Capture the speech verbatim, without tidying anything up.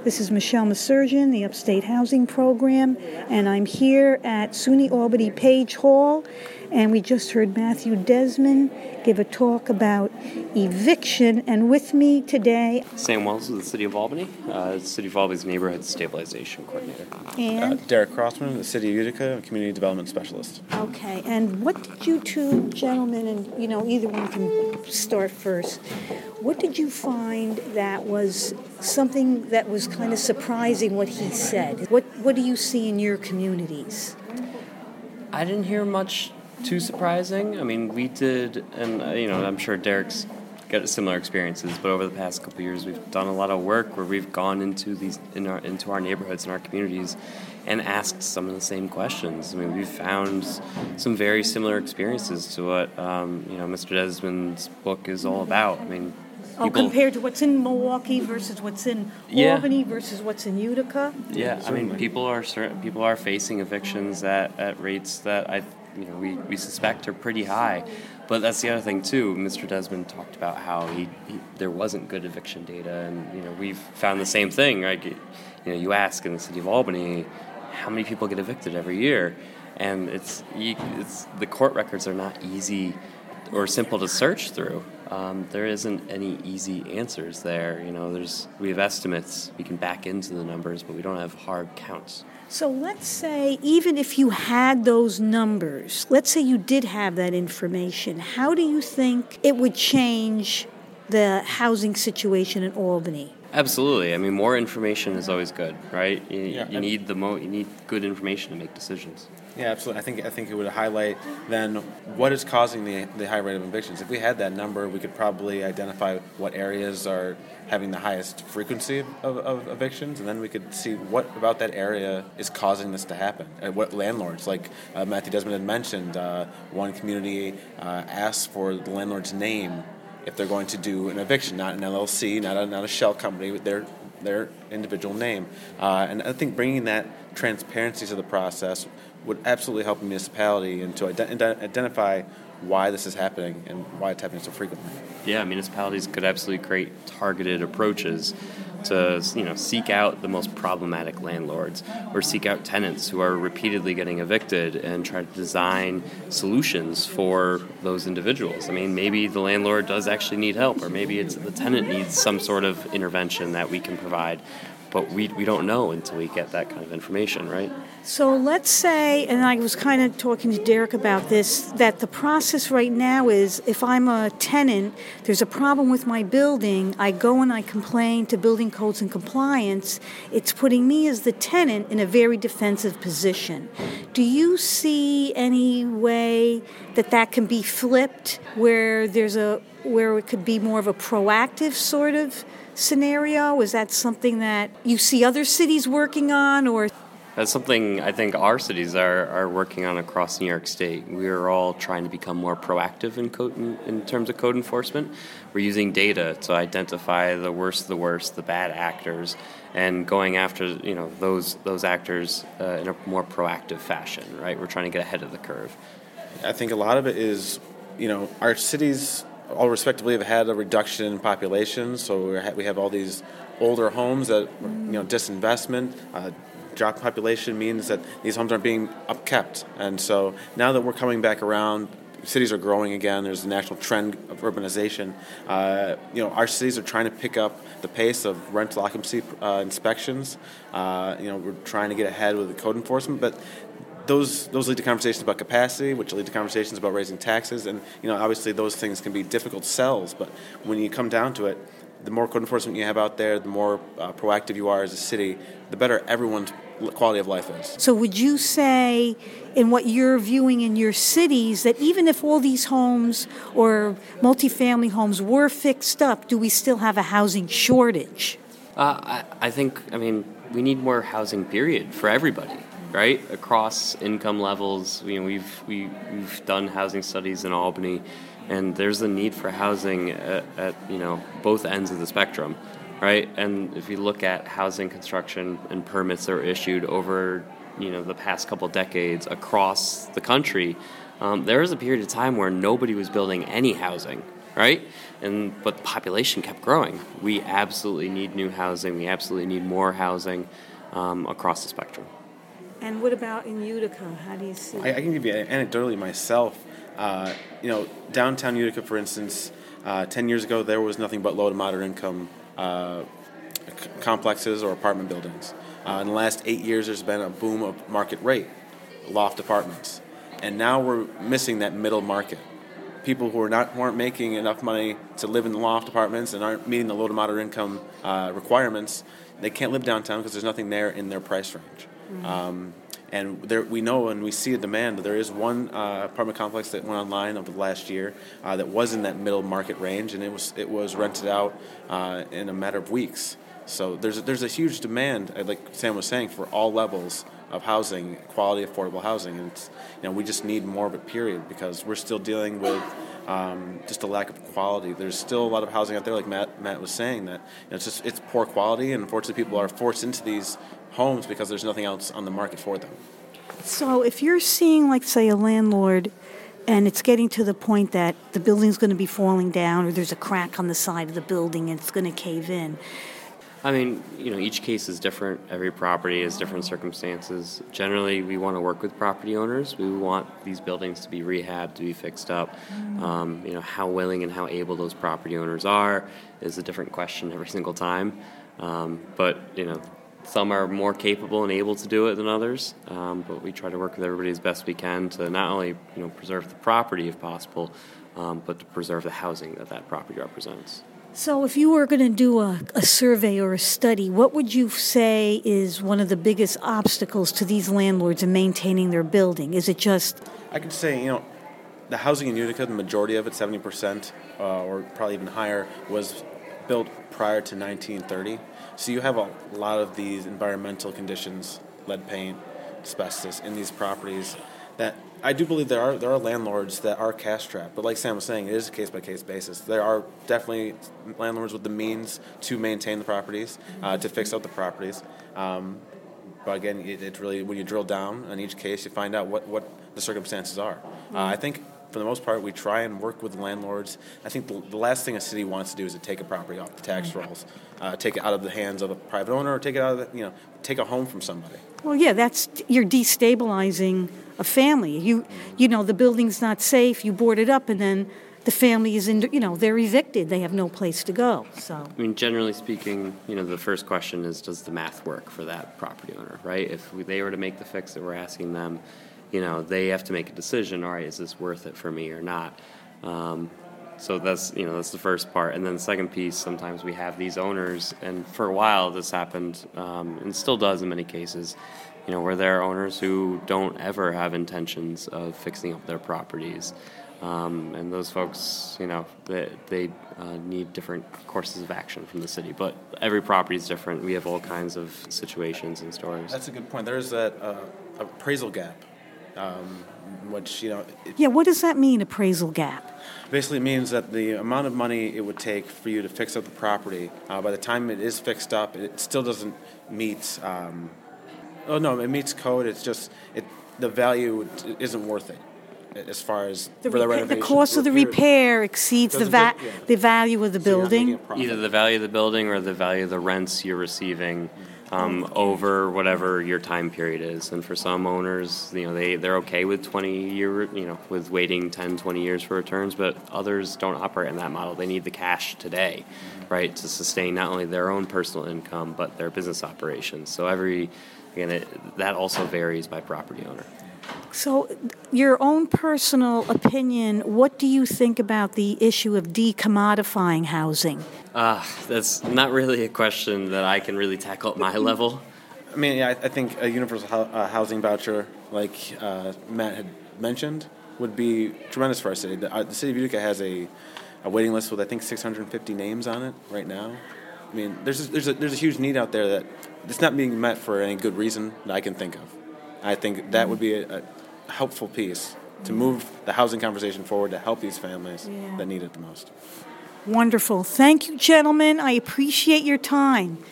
This is Michelle Masurgeon, the Upstate Housing Program, and I'm here at SUNY Albany Page Hall, and we just heard Matthew Desmond give a talk about eviction, and with me today... Sam Wells with the City of Albany, uh, City of Albany's Neighborhood Stabilization Coordinator. And? Uh, Derek Crossman, the City of Utica, Community Development Specialist. Okay, and what did you two gentlemen, and you know, either one can start first, what did you find that was something that was kind of surprising what he said? What, what do you see in your communities? I didn't hear much too surprising. I mean, we did, and uh, you know, I'm sure Derek's got similar experiences, but over the past couple of years, we've done a lot of work where we've gone into these in our into our neighborhoods and our communities and asked some of the same questions. I mean, we've found some very similar experiences to what um, you know Mister Desmond's book is all about. I mean, oh, people, compared to what's in Milwaukee versus what's in yeah. Albany versus what's in Utica. Yeah, I mean, people are people are facing evictions at, at rates that I. You know, we, we suspect are pretty high. But that's the other thing, too. Mister Desmond talked about how he, he there wasn't good eviction data, and, you know, we've found the same thing. Right? You know, you ask in the city of Albany, how many people get evicted every year? And it's, it's the court records are not easy or simple to search through. Um, there isn't any easy answers there. You know, there's we have estimates. We can back into the numbers, but we don't have hard counts. So let's say, even if you had those numbers, let's say you did have that information, how do you think it would change the housing situation in Albany? Absolutely. I mean, more information is always good, right? You, Yeah, you need the mo- you need good information to make decisions. Yeah, absolutely. I think I think it would highlight then what is causing the the high rate of evictions. If we had that number, we could probably identify what areas are having the highest frequency of, of evictions, and then we could see what about that area is causing this to happen. And what landlords, like uh, Matthew Desmond had mentioned, uh, one community uh, asked for the landlord's name if they're going to do an eviction, not an L L C, not a, not a shell company, with their their individual name. Uh, and I think bringing that transparency to the process would absolutely help a municipality and to ident- identify why this is happening and why it's happening so frequently. Yeah, municipalities could absolutely create targeted approaches to, you know, seek out the most problematic landlords or seek out tenants who are repeatedly getting evicted and try to design solutions for those individuals. I mean, maybe the landlord does actually need help, or maybe it's the tenant needs some sort of intervention that we can provide. But we we don't know until we get that kind of information, right? So let's say, and I was kind of talking to Derek about this, that the process right now is if I'm a tenant, there's a problem with my building, I go and I complain to Building Codes and Compliance, it's putting me as the tenant in a very defensive position. Do you see any way that that can be flipped where there's a where it could be more of a proactive sort of scenario? Is that something that you see other cities working on, or? That's something I think our cities are, are working on across New York State. We are all trying to become more proactive in code, in, in terms of code enforcement. We're using data to identify the worst of the worst, the bad actors, and going after, you know, those those actors uh, in a more proactive fashion, right? We're trying to get ahead of the curve. I think a lot of it is, you know, our cities all respectively have had a reduction in population, so we have, we have all these older homes that, you know, disinvestment, uh, drop in population means that these homes aren't being upkept. And so now that we're coming back around, cities are growing again, there's a national trend of urbanization. Uh, you know, our cities are trying to pick up the pace of rental occupancy uh, inspections. Uh, you know, we're trying to get ahead with the code enforcement, but Those those lead to conversations about capacity, which lead to conversations about raising taxes, and you know obviously those things can be difficult sells. But when you come down to it, the more code enforcement you have out there, the more uh, proactive you are as a city, the better everyone's quality of life is. So would you say, in what you're viewing in your cities, that even if all these homes or multifamily homes were fixed up, do we still have a housing shortage? Uh, I, I think, I mean, we need more housing, period, for everybody. Right, across income levels, you know, we've we, we've done housing studies in Albany, and there's a need for housing at, at you know both ends of the spectrum, right? And if you look at housing construction and permits that are issued over you know the past couple decades across the country, um, there was a period of time where nobody was building any housing, right? And but the population kept growing. We absolutely need new housing. We absolutely need more housing um, across the spectrum. And what about in Utica? How do you see I, I can give you anecdotally myself. Uh, you know, downtown Utica, for instance, uh, ten years ago there was nothing but low to moderate income uh, c- complexes or apartment buildings. Uh, in the last eight years, there's been a boom of market rate, loft apartments, and now we're missing that middle market. People who are not who aren't making enough money to live in the loft apartments and aren't meeting the low to moderate income uh, requirements, they can't live downtown because there's nothing there in their price range. Mm-hmm. Um, and there, we know and we see a demand. There is one uh, apartment complex that went online over the last year uh, that was in that middle market range, and it was it was rented out uh, in a matter of weeks. So there's a, there's a huge demand, like Sam was saying, for all levels of housing, quality, affordable housing, and it's, you know we just need more of it. Period, because we're still dealing with um, just a lack of quality. There's still a lot of housing out there, like Matt Matt was saying, that you know, it's just it's poor quality, and unfortunately, people are forced into these homes because there's nothing else on the market for them. So if you're seeing, like, say, a landlord, and it's getting to the point that the building's going to be falling down, or there's a crack on the side of the building and it's going to cave in. I mean, you know, each case is different. Every property has different circumstances. Generally, we want to work with property owners. We want these buildings to be rehabbed, to be fixed up. Mm. Um, you know, how willing and how able those property owners are is a different question every single time. Um, but, you know, some are more capable and able to do it than others. Um, but we try to work with everybody as best we can to not only, you know, preserve the property if possible, um, but to preserve the housing that that property represents. So if you were going to do a, a survey or a study, what would you say is one of the biggest obstacles to these landlords in maintaining their building? Is it just... I could say, you know, the housing in Utica, the majority of it, seventy percent, uh, or probably even higher, was built prior to nineteen thirty. So you have a lot of these environmental conditions, lead paint, asbestos, in these properties that I do believe there are there are landlords that are cash strapped, but like Sam was saying, it is a case by case basis. There are definitely landlords with the means to maintain the properties, uh, to fix up the properties. Um, but again, it, it really when you drill down on each case, you find out what, what the circumstances are. Uh, I think for the most part, we try and work with landlords. I think the, the last thing a city wants to do is to take a property off the tax rolls, uh, take it out of the hands of a private owner, or take it out of the, you know, take a home from somebody. Well, yeah, that's you're destabilizing a family. You you know the building's not safe. You board it up, and then the family is in. You know they're evicted. They have no place to go. So I mean, generally speaking, you know, the first question is, does the math work for that property owner, right? If we, they were to make the fix that we're asking them, you know, they have to make a decision. All right, is this worth it for me or not? Um, so that's you know that's the first part, and then the second piece. Sometimes we have these owners, and for a while this happened, um, and still does in many cases. You know, where there are owners who don't ever have intentions of fixing up their properties, um, and those folks, you know, they, they uh, need different courses of action from the city. But every property is different. We have all kinds of situations and stories. That's a good point. There's that uh, appraisal gap. Um, which, you know... It yeah, what does that mean, appraisal gap? Basically it means that the amount of money it would take for you to fix up the property, uh, by the time it is fixed up, it still doesn't meet... Um, oh, no, it meets code. It's just it, the value isn't worth it as far as the, for the repa- renovation. The cost of the repair exceeds the, va- yeah. the value of the so building. Either the value of the building or the value of the rents you're receiving. Um, over whatever your time period is. And for some owners, you know, they, they're okay with twenty year, you know, with waiting ten, twenty years for returns, but others don't operate in that model. They need the cash today, right, to sustain not only their own personal income, but their business operations. So every, again, it, that also varies by property owner. So your own personal opinion, what do you think about the issue of decommodifying housing? Uh, that's not really a question that I can really tackle at my level. I mean, yeah, I, I think a universal ho- uh, housing voucher, like uh, Matt had mentioned, would be tremendous for our city. The, uh, the city of Utica has a, a waiting list with, I think, six hundred fifty names on it right now. I mean, there's a, there's a, there's a huge need out there that it's not being met for any good reason that I can think of. I think that would be a, a helpful piece to move the housing conversation forward to help these families yeah. that need it the most. Wonderful. Thank you, gentlemen. I appreciate your time.